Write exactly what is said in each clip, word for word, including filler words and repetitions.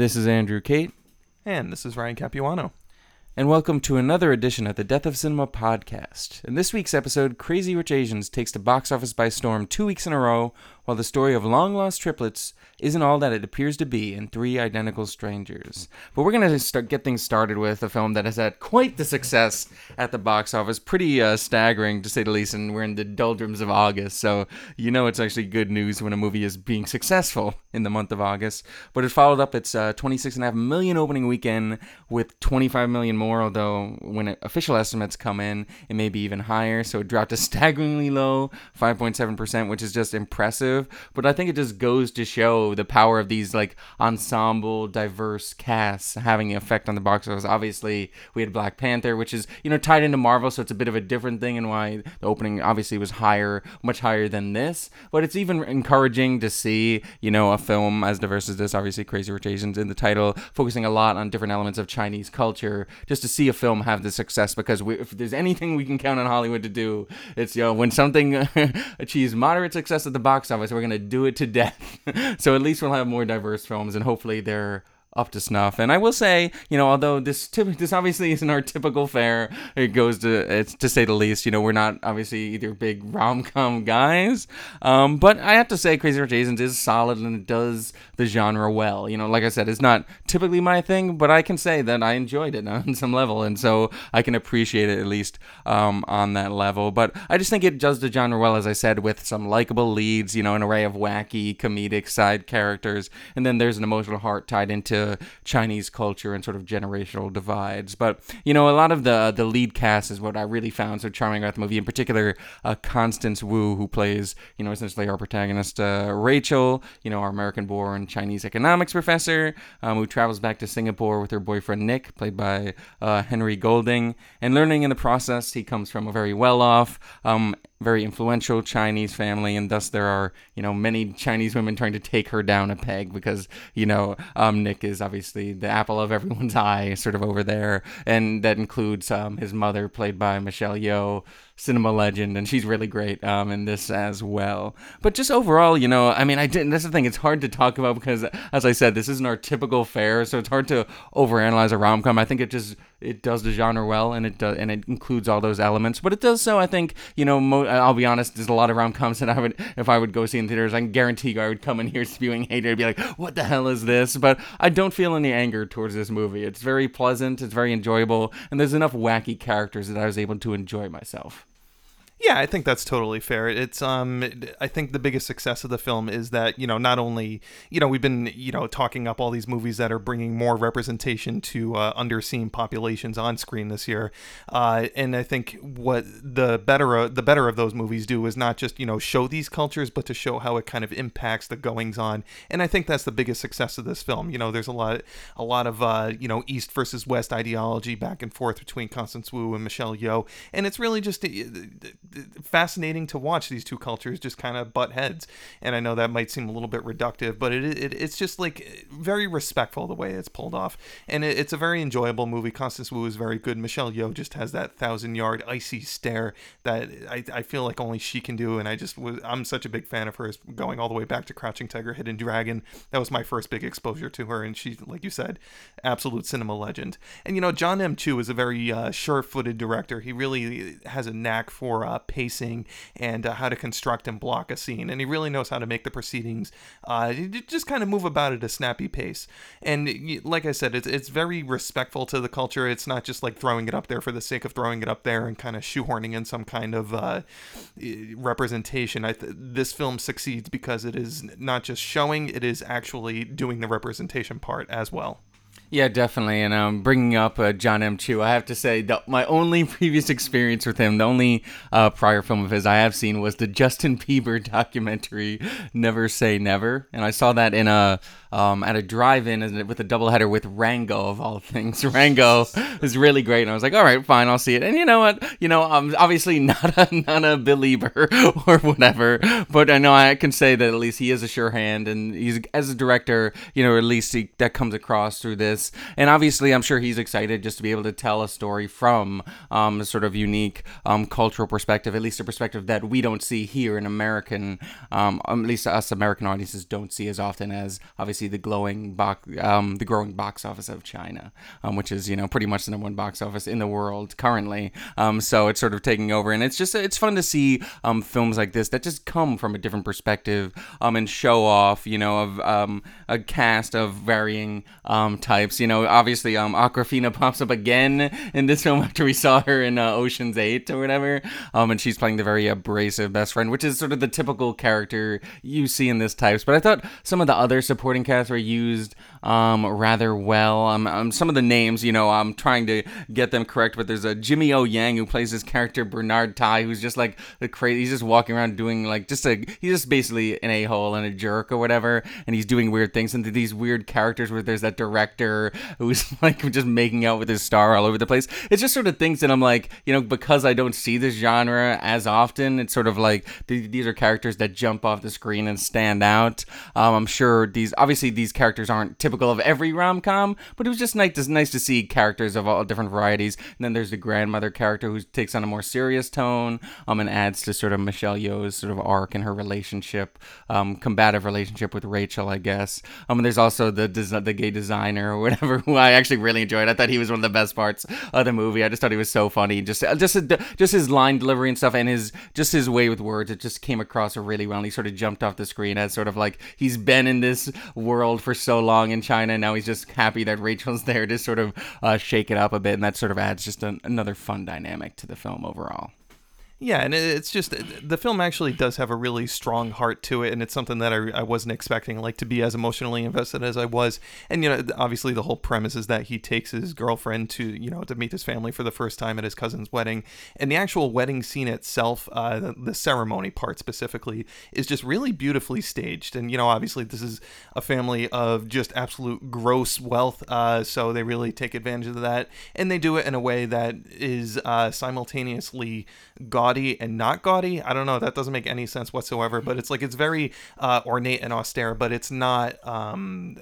This is Andrew Cate. And this is Ryan Capuano. And welcome to another edition of the Death of Cinema podcast. In this week's episode, Crazy Rich Asians takes the box office by storm two weeks in a row, while the story of long-lost triplets isn't all that it appears to be in Three Identical Strangers. But we're going to start get things started with a film that has had quite the success at the box office. Pretty uh, staggering, to say the least, and we're in the doldrums of August, so you know it's actually good news when a movie is being successful in the month of August. But it followed up its uh, twenty-six point five million opening weekend with twenty-five million more, although when it, official estimates come in, it may be even higher, so it dropped a staggeringly low five point seven percent, which is just impressive. But I think it just goes to show the power of these like ensemble, diverse casts having the effect on the box office. Obviously, we had Black Panther, which is, you know, tied into Marvel, so it's a bit of a different thing, and why the opening obviously was higher, much higher than this. But it's even encouraging to see, you know, a film as diverse as this, obviously Crazy Rich Asians in the title, focusing a lot on different elements of Chinese culture, just to see a film have the success, because we, if there's anything we can count on Hollywood to do, it's, you know, when something achieves moderate success at the box office, we're going to do it to death. So at least we'll have more diverse films, and hopefully they're up to snuff. And I will say, you know, although this typ- this obviously isn't our typical fare, it goes to, it's to say the least, you know, we're not obviously either big rom-com guys, um, but I have to say Crazy Rich Asians is solid, and it does the genre well. You know, like I said, it's not typically my thing, but I can say that I enjoyed it on some level, and so I can appreciate it at least um, on that level. But I just think it does the genre well, as I said, with some likable leads, you know, an array of wacky, comedic side characters, and then there's an emotional heart tied into Chinese culture and sort of generational divides. But, you know, a lot of the the lead cast is what I really found so charming about the movie. In particular, uh, Constance Wu, who plays, you know, essentially our protagonist, uh, Rachel, you know, our American-born Chinese economics professor, um, who travels back to Singapore with her boyfriend Nick, played by uh, Henry Golding. And learning in the process, he comes from a very well-off, um, very influential Chinese family, and thus there are, you know, many Chinese women trying to take her down a peg, because, you know, um, Nick is obviously the apple of everyone's eye sort of over there, and that includes um, his mother, played by Michelle Yeoh, cinema legend, and she's really great um, in this as well. But just overall, you know, I mean, I didn't, that's the thing, it's hard to talk about because, as I said, this isn't our typical fare, so it's hard to overanalyze a rom-com. I think it just, it does the genre well, and it does, and it includes all those elements, but it does so, I think, you know, mo- I'll be honest, there's a lot of rom-coms that I would, if I would go see in theaters, I can guarantee you I would come in here spewing hate, I'd be like, what the hell is this? But I don't feel any anger towards this movie. It's very pleasant, it's very enjoyable, and there's enough wacky characters that I was able to enjoy myself. Yeah, I think that's totally fair. It's um I think the biggest success of the film is that, you know, not only, you know, we've been, you know, talking up all these movies that are bringing more representation to uh, underseen populations on screen this year. Uh, and I think what the better uh, the better of those movies do is not just, you know, show these cultures, but to show how it kind of impacts the goings on. And I think that's the biggest success of this film. You know, there's a lot a lot of uh, you know, East versus West ideology back and forth between Constance Wu and Michelle Yeoh, and it's really just fascinating to watch these two cultures just kind of butt heads. And I know that might seem a little bit reductive, but it, it it's just like very respectful the way it's pulled off, and it, it's a very enjoyable movie. Constance Wu is very good. Michelle Yeoh just has that thousand yard icy stare that I, I feel like only she can do, and I just was I'm such a big fan of hers, going all the way back to Crouching Tiger, Hidden Dragon. That was my first big exposure to her, and she's, like you said, absolute cinema legend. And you know, John M. Chu is a very uh, sure-footed director. He really has a knack for uh, pacing and uh, how to construct and block a scene, and he really knows how to make the proceedings uh, just kind of move about at a snappy pace. And like I said, it's it's very respectful to the culture. It's not just like throwing it up there for the sake of throwing it up there and kind of shoehorning in some kind of uh, representation. I th- this film succeeds because it is not just showing, it is actually doing the representation part as well. Yeah, definitely. And um, bringing up uh, John M. Chu, I have to say that my only previous experience with him, the only uh, prior film of his I have seen was the Justin Bieber documentary, Never Say Never. And I saw that in a um, at a drive-in with a doubleheader with Rango, of all things. Rango is really great. And I was like, all right, fine, I'll see it. And you know what? You know, I'm obviously not a, not a believer or whatever, but I know I can say that at least he is a sure hand. And he's, as a director, you know, at least he, that comes across through this. And obviously, I'm sure he's excited just to be able to tell a story from um, a sort of unique um, cultural perspective, at least a perspective that we don't see here in American, um, at least us American audiences don't see as often as obviously the glowing box, um, the growing box office of China, um, which is, you know, pretty much the number one box office in the world currently. Um, so it's sort of taking over, and it's just it's fun to see um, films like this that just come from a different perspective um, and show off, you know, of um, a cast of varying um, types. You know, obviously um, Awkwafina pops up again in this film after we saw her in uh, Ocean's Eight or whatever, um, and she's playing the very abrasive best friend, which is sort of the typical character you see in this types. But I thought some of the other supporting casts were used um, rather well. Um, um, some of the names, you know, I'm trying to get them correct, but there's a Jimmy O Yang who plays this character Bernard Tai, who's just like the crazy. He's just walking around doing like just a he's just basically an a-hole and a jerk or whatever, and he's doing weird things. And these weird characters where there's that director who's like just making out with his star all over the place. It's just sort of things that I'm like, you know, because I don't see this genre as often, it's sort of like th- these are characters that jump off the screen and stand out. Um, I'm sure these obviously these characters aren't typical of every rom-com, but it was just nice to, nice to see characters of all different varieties. And then there's the grandmother character who takes on a more serious tone um, and adds to sort of Michelle Yeoh's sort of arc in her relationship, um, combative relationship with Rachel, I guess. Um, and there's also the des- the gay designer or whatever, who I actually really enjoyed. I thought he was one of the best parts of the movie. I just thought he was so funny. Just just just his line delivery and stuff, and his just his way with words. It just came across really well. And he sort of jumped off the screen as sort of like he's been in this world for so long in China, and now he's just happy that Rachel's there to sort of uh, shake it up a bit, and that sort of adds just an, another fun dynamic to the film overall. Yeah, and it's just, the film actually does have a really strong heart to it, and it's something that I, I wasn't expecting, like, to be as emotionally invested as I was. And, you know, obviously the whole premise is that he takes his girlfriend to, you know, to meet his family for the first time at his cousin's wedding. And the actual wedding scene itself, uh, the, the ceremony part specifically, is just really beautifully staged. And, you know, obviously this is a family of just absolute gross wealth, uh, so they really take advantage of that. And they do it in a way that is uh, simultaneously gaudy and not gaudy. I don't know, that doesn't make any sense whatsoever, but it's like it's very uh, ornate and austere, but it's not um,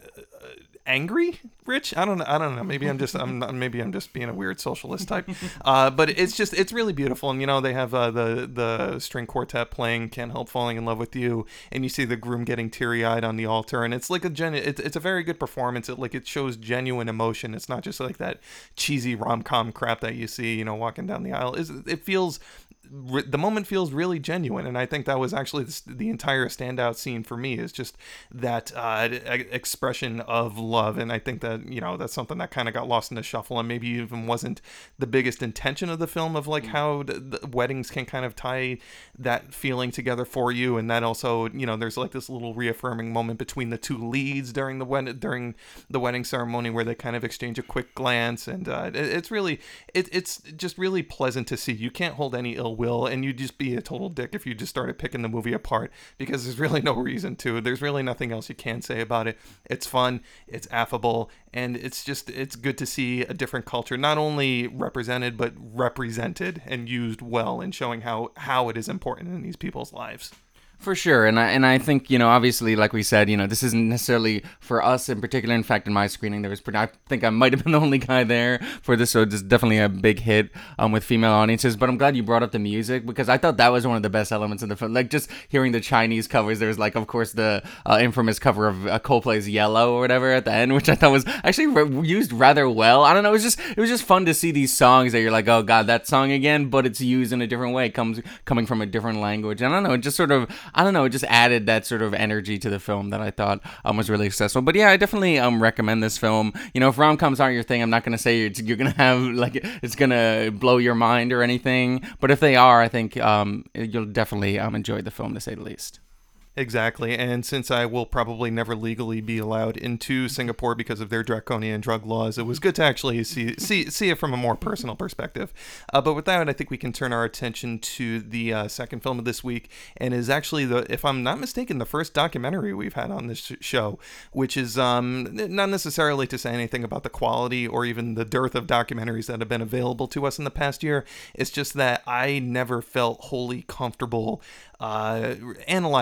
angry rich. I don't know. I don't know. Maybe I'm just I'm not, maybe I'm just being a weird socialist type. Uh, but it's just it's really beautiful, and you know they have uh, the the string quartet playing "Can't Help Falling in Love with You," and you see the groom getting teary eyed on the altar, and it's like a gen. It's it's a very good performance. It like it shows genuine emotion. It's not just like that cheesy rom com crap that you see, you know, walking down the aisle. Is it feels. The moment feels really genuine, and I think that was actually the, the entire standout scene for me, is just that uh, expression of love. And I think that, you know, that's something that kind of got lost in the shuffle, and maybe even wasn't the biggest intention of the film, of like how the, the weddings can kind of tie that feeling together for you. And that also, you know, there's like this little reaffirming moment between the two leads during the wed- during the wedding ceremony, where they kind of exchange a quick glance, and uh, it, it's really it, it's just really pleasant to see. You can't hold any ill will, and you'd just be a total dick if you just started picking the movie apart, because there's really no reason to. There's really nothing else you can say about it. It's fun, it's affable, and it's just it's good to see a different culture not only represented but represented and used well in showing how how it is important in these people's lives. For sure, and I and I think, you know, obviously, like we said, you know, this isn't necessarily for us in particular. In fact, in my screening, there was, I think I might have been the only guy there for this, so it's definitely a big hit um, with female audiences. But I'm glad you brought up the music, because I thought that was one of the best elements in the film. Like, just hearing the Chinese covers, there was, like, of course, the uh, infamous cover of uh, Coldplay's Yellow or whatever at the end, which I thought was actually re- used rather well. I don't know, it was just it was just fun to see these songs that you're like, oh god, that song again, but it's used in a different way, comes coming from a different language. And I don't know, it just sort of I don't know, it just added that sort of energy to the film that I thought um, was really successful. But yeah, I definitely um recommend this film. You know, if rom-coms aren't your thing, I'm not going to say you're, you're going to have, like, it's going to blow your mind or anything. But if they are, I think um you'll definitely um enjoy the film, to say the least. Exactly, and since I will probably never legally be allowed into Singapore because of their draconian drug laws, it was good to actually see see see it from a more personal perspective. Uh, but with that, I think we can turn our attention to the uh, second film of this week, and is actually, the, if I'm not mistaken, the first documentary we've had on this sh- show, which is um, not necessarily to say anything about the quality or even the dearth of documentaries that have been available to us in the past year. It's just that I never felt wholly comfortable uh, analyzing documentaries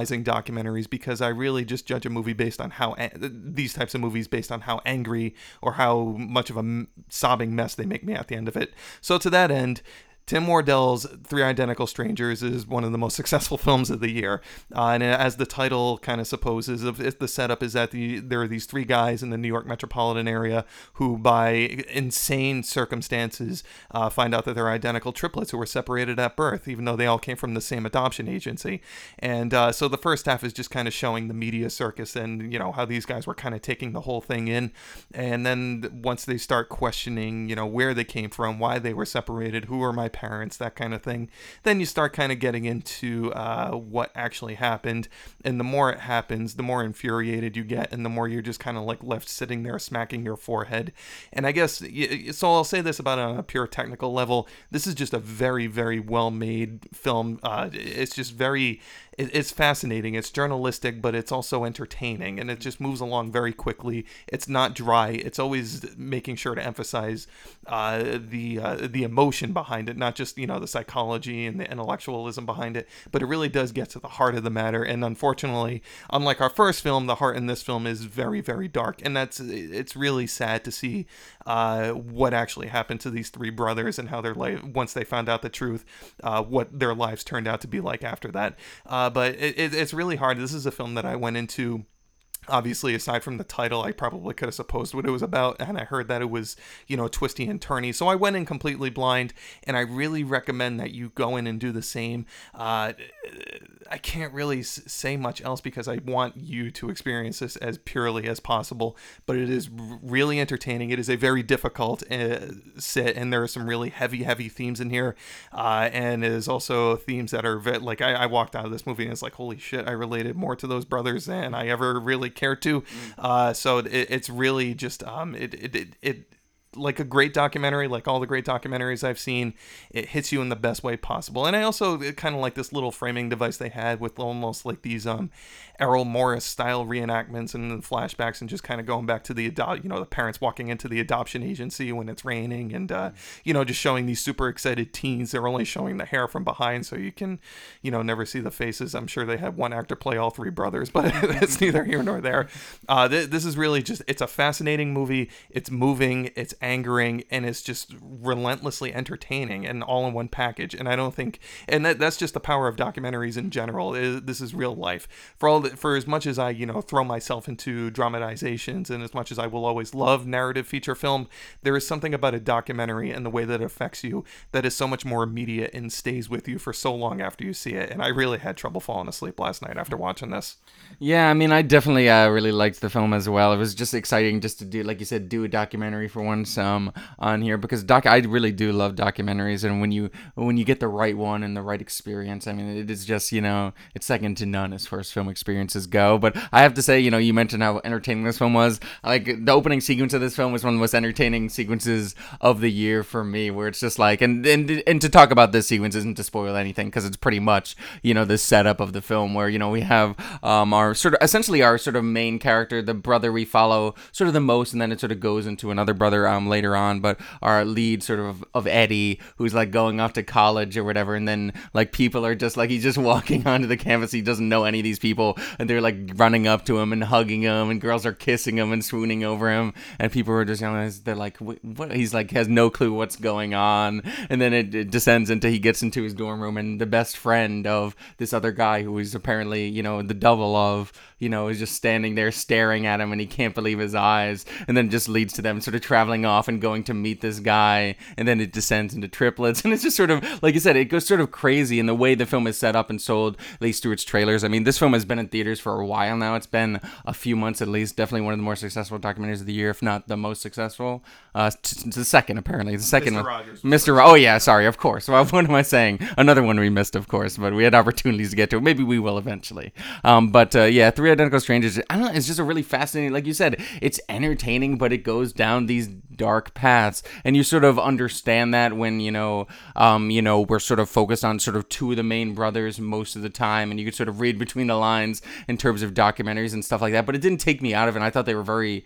documentaries because I really just judge a movie based on how these types of movies based on how angry or how much of a sobbing mess they make me at the end of it. So to that end, Tim Wardell's Three Identical Strangers is one of the most successful films of the year. Uh, and as the title kind of supposes, the setup is that the, there are these three guys in the New York metropolitan area who, by insane circumstances, uh, find out that they're identical triplets who were separated at birth, even though they all came from the same adoption agency. And uh, so the first half is just kind of showing the media circus and, you know, how these guys were kind of taking the whole thing in. And then once they start questioning, you know, where they came from, why they were separated, who are my parents, that kind of thing, then you start kind of getting into uh, what actually happened. And the more it happens, the more infuriated you get, and the more you're just kind of like left sitting there smacking your forehead. And I guess, so I'll say this about it on a pure technical level, this is just a very, very well-made film. Uh, it's just very... It's fascinating. It's journalistic, but it's also entertaining, and it just moves along very quickly. It's not dry. It's always making sure to emphasize uh, the uh, the emotion behind it, not just, you know, the psychology and the intellectualism behind it, but it really does get to the heart of the matter. And unfortunately, unlike our first film, the heart in this film is very, very dark, and that's it's really sad to see uh, what actually happened to these three brothers and how their life, once they found out the truth, uh, what their lives turned out to be like after that. Uh, but it, it, it's really hard. This is a film that I went into, obviously, aside from the title, I probably could have supposed what it was about, and I heard that it was, you know, twisty and turny. So I went in completely blind, and I really recommend that you go in and do the same. Uh, I can't really say much else because I want you to experience this as purely as possible, but it is really entertaining. It is a very difficult uh, sit, and there are some really heavy, heavy themes in here, uh, and it is also themes that are, ve- like, I, I walked out of this movie, and it's like, holy shit, I related more to those brothers than I ever really care to. Uh, so it, it's really just, um, it, it, it, it like a great documentary, like all the great documentaries I've seen. It hits you in the best way possible. And I also kind of like this little framing device they had with almost like these um Errol Morris style reenactments and flashbacks, and just kind of going back to the adopt, you know, the parents walking into the adoption agency when it's raining, and uh, you know, just showing these super excited teens. They're only showing the hair from behind, so you can, you know, never see the faces. I'm sure they had one actor play all three brothers, but it's neither here nor there. Uh, th- this is really just, it's a fascinating movie. It's moving, it's angering, and it's just relentlessly entertaining, and all in one package. And I don't think, and that, that's just the power of documentaries in general. It, this is real life. For all the, for as much as I, you know, throw myself into dramatizations, and as much as I will always love narrative feature film, there is something about a documentary and the way that it affects you that is so much more immediate and stays with you for so long after you see it. And I really had trouble falling asleep last night after watching this. Yeah, I mean, I definitely uh, really liked the film as well. It was just exciting just to do, like you said, do a documentary for once um, on here, because doc, I really do love documentaries, and when you when you get the right one and the right experience, I mean, it is just, you know, it's second to none as far as film experiences go. But I have to say, you know, you mentioned how entertaining this film was. Like, the opening sequence of this film was one of the most entertaining sequences of the year for me, where it's just like, and and, and to talk about this sequence isn't to spoil anything, because it's pretty much, you know, the setup of the film, where, you know, we have um, our sort of, essentially our sort of main character, the brother we follow sort of the most, and then it sort of goes into another brother um later on, but our lead sort of of Eddie, who's like going off to college or whatever, and then like people are just like, he's just walking onto the campus, he doesn't know any of these people, and they're like running up to him and hugging him, and girls are kissing him and swooning over him, and people are just, you know, they're like, what? He's like, has no clue what's going on, and then it, it descends into, he gets into his dorm room, and the best friend of this other guy, who is apparently, you know, the double of, you know, is just standing there staring at him, and he can't believe his eyes, and then it just leads to them sort of traveling off and going to meet this guy, and then it descends into triplets, and it's just sort of, like you said, it goes sort of crazy in the way the film is set up and sold, at least through its trailers. I mean, this film has been in theaters for a while now. It's been a few months at least. Definitely one of the more successful documentaries of the year, if not the most successful. Uh, t- the second, apparently. The second Mister one. Rogers. Mister Ro- oh, yeah, sorry, of course. Well, what am I saying? Another one we missed, of course, but we had opportunities to get to it. Maybe we will eventually. Um, but uh, yeah, Three Identical Strangers, I don't know, it's just a really fascinating, like you said, it's entertaining, but it goes down these dark paths, and you sort of understand that when, you know, um, you know, we're sort of focused on sort of two of the main brothers most of the time, and you could sort of read between the lines in terms of documentaries and stuff like that, but it didn't take me out of it. I thought they were very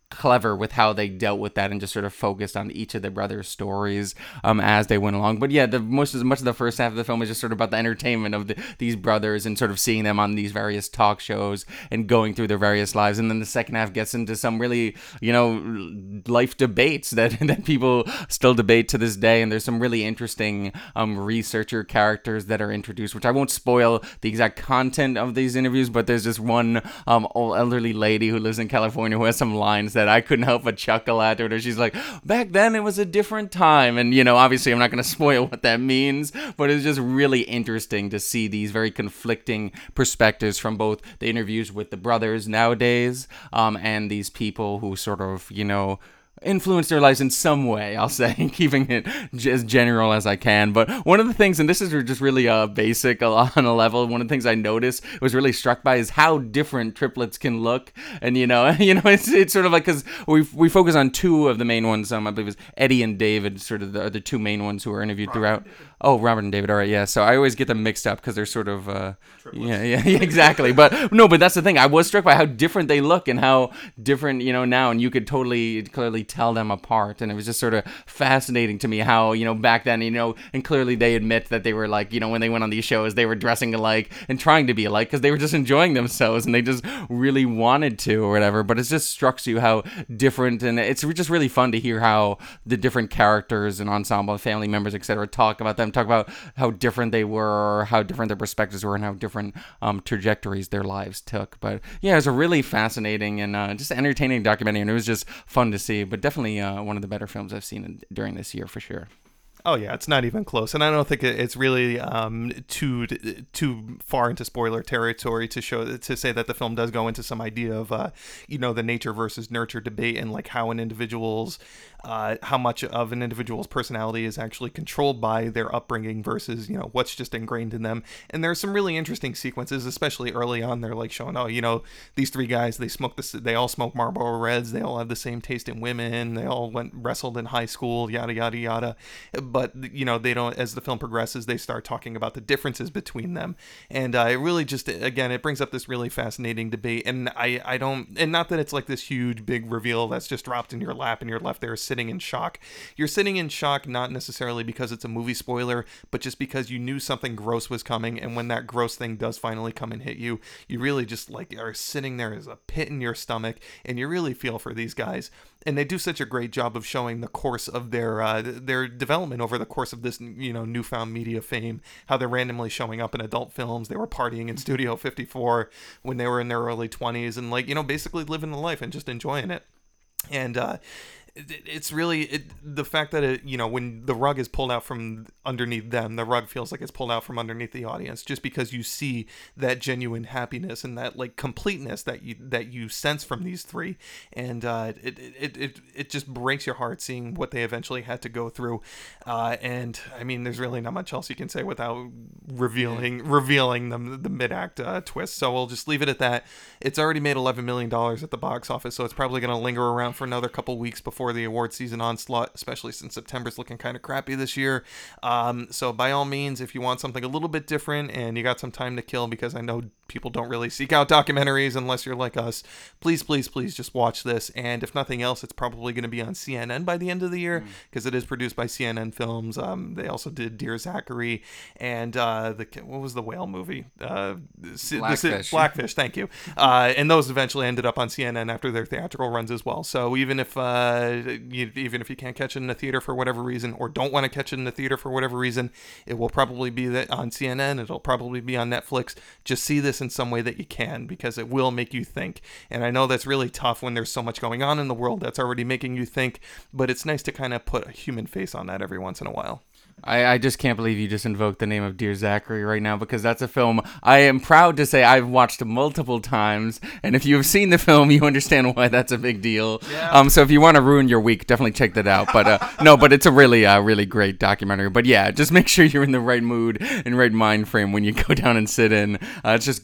clever with how they dealt with that and just sort of focused on each of the brothers' stories um, as they went along. But yeah, the most as much of the first half of the film is just sort of about the entertainment of the, these brothers and sort of seeing them on these various talk shows and going through their various lives. And then the second half gets into some really, you know, life debates that, that people still debate to this day. And there's some really interesting um, researcher characters that are introduced, which I won't spoil the exact content of these interviews, but there's this one um, old elderly lady who lives in California who has some lines that I couldn't help but chuckle at her. She's like, back then it was a different time. And, you know, obviously I'm not going to spoil what that means, but it's just really interesting to see these very conflicting perspectives from both the interviews with the brothers nowadays um, and these people who sort of, you know, influence their lives in some way, I'll say, keeping it as general as I can. But one of the things, and this is just really uh, basic on a level, one of the things I noticed, was really struck by, is how different triplets can look. And, you know, you know, it's it's sort of like, because we we focus on two of the main ones, um, I believe it's Eddie and David, sort of the, are the two main ones who are interviewed Robert throughout. Oh, Robert and David, all right, yeah. So I always get them mixed up because they're sort of, uh, yeah, yeah, yeah, exactly. But no, but that's the thing. I was struck by how different they look and how different, you know, now, and you could totally, clearly tell them apart. And it was just sort of fascinating to me how, you know, back then, you know, and clearly they admit that they were like, you know, when they went on these shows, they were dressing alike and trying to be alike because they were just enjoying themselves and they just really wanted to or whatever. But it just struck you how different, and it's just really fun to hear how the different characters and ensemble, family members, et cetera, talk about them, talk about how different they were, how different their perspectives were, and how different um, trajectories their lives took. But yeah, it was a really fascinating and uh, just entertaining documentary, and it was just fun to see. But definitely uh, one of the better films I've seen in, during this year for sure. Oh yeah, it's not even close, and I don't think it's really um, too too far into spoiler territory to show to say that the film does go into some idea of uh, you know, the nature versus nurture debate, and like how an individual's uh, how much of an individual's personality is actually controlled by their upbringing versus, you know, what's just ingrained in them. And there's some really interesting sequences, especially early on. They're like showing, oh, you know, these three guys, they smoke this, they all smoke Marlboro Reds, they all have the same taste in women, they all went wrestled in high school, yada yada yada. But, you know, they don't, as the film progresses, they start talking about the differences between them. And uh, it really just, again, it brings up this really fascinating debate. And I, I don't, and not that it's like this huge, big reveal that's just dropped in your lap and you're left there sitting in shock. You're sitting in shock not necessarily because it's a movie spoiler, but just because you knew something gross was coming. And when that gross thing does finally come and hit you, you really just like are sitting there as a pit in your stomach, and you really feel for these guys. And they do such a great job of showing the course of their uh, their development over the course of this, you know, newfound media fame. How they're randomly showing up in adult films. They were partying in Studio fifty-four when they were in their early twenties, and like, you know, basically living the life and just enjoying it. And uh, it's really it, the fact that it, you know, when the rug is pulled out from underneath them, the rug feels like it's pulled out from underneath the audience, just because you see that genuine happiness and that like completeness that you that you sense from these three. And uh, it, it it it just breaks your heart seeing what they eventually had to go through. Uh, and I mean, there's really not much else you can say without revealing revealing them the mid-act uh, twist. So we'll just leave it at that. It's already made eleven million dollars at the box office, so it's probably going to linger around for another couple weeks before the award season onslaught, especially since September's looking kind of crappy this year. Um, so by all means, if you want something a little bit different and you got some time to kill, because I know people don't really seek out documentaries unless you're like us, please, please, please just watch this. And if nothing else, it's probably going to be on C N N by the end of the year, because mm. it is produced by C N N Films. Um, they also did Dear Zachary and uh, the what was the whale movie? Uh, Blackfish. Blackfish, thank you. Uh, and those eventually ended up on C N N after their theatrical runs as well. So even if uh, you, even if you can't catch it in the theater for whatever reason, or don't want to catch it in the theater for whatever reason, it will probably be that on C N N. It'll probably be on Netflix. Just see this in some way that you can, because it will make you think. And I know that's really tough when there's so much going on in the world that's already making you think, but it's nice to kind of put a human face on that every once in a while. I, I just can't believe you just invoked the name of Dear Zachary right now, because that's a film I am proud to say I've watched multiple times, and if you've seen the film, you understand why that's a big deal. Yeah. Um, so if you want to ruin your week, definitely check that out. But uh, no, but it's a really, uh, really great documentary. But yeah, just make sure you're in the right mood and right mind frame when you go down and sit in. Uh, it's just good.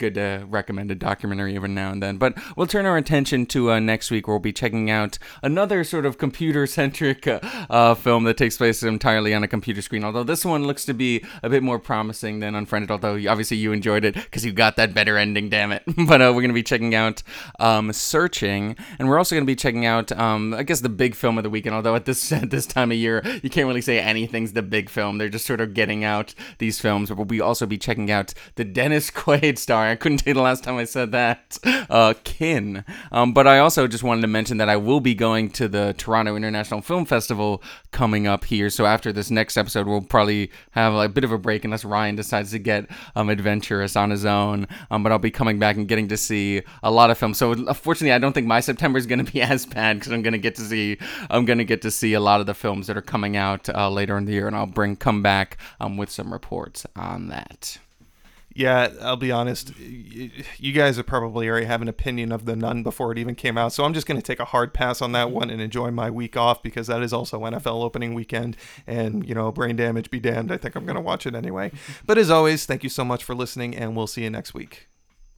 good to recommend a documentary every now and then. But we'll turn our attention to uh, next week, where we'll be checking out another sort of computer-centric uh, uh, film that takes place entirely on a computer screen, although this one looks to be a bit more promising than Unfriended, although obviously you enjoyed it because you got that better ending, damn it. But uh, we're going to be checking out um, Searching, and we're also going to be checking out, um, I guess, the big film of the weekend, although at this, at this time of year, you can't really say anything's the big film. They're just sort of getting out these films. But we'll be also be checking out the Dennis Quaid star. I couldn't tell you the last time I said that. Uh, Kin. Um, but I also just wanted to mention that I will be going to the Toronto International Film Festival coming up here. So after this next episode, we'll probably have a bit of a break unless Ryan decides to get um, adventurous on his own. Um, but I'll be coming back and getting to see a lot of films. So unfortunately, I don't think my September is going to be as bad because I'm going to get to see I'm going to get to see a lot of the films that are coming out uh, later in the year, and I'll bring come back um, with some reports on that. Yeah, I'll be honest. You guys would probably already have an opinion of The Nun before it even came out, so I'm just going to take a hard pass on that one and enjoy my week off because that is also N F L opening weekend, and, you know, brain damage be damned. I think I'm going to watch it anyway. But as always, thank you so much for listening, and we'll see you next week.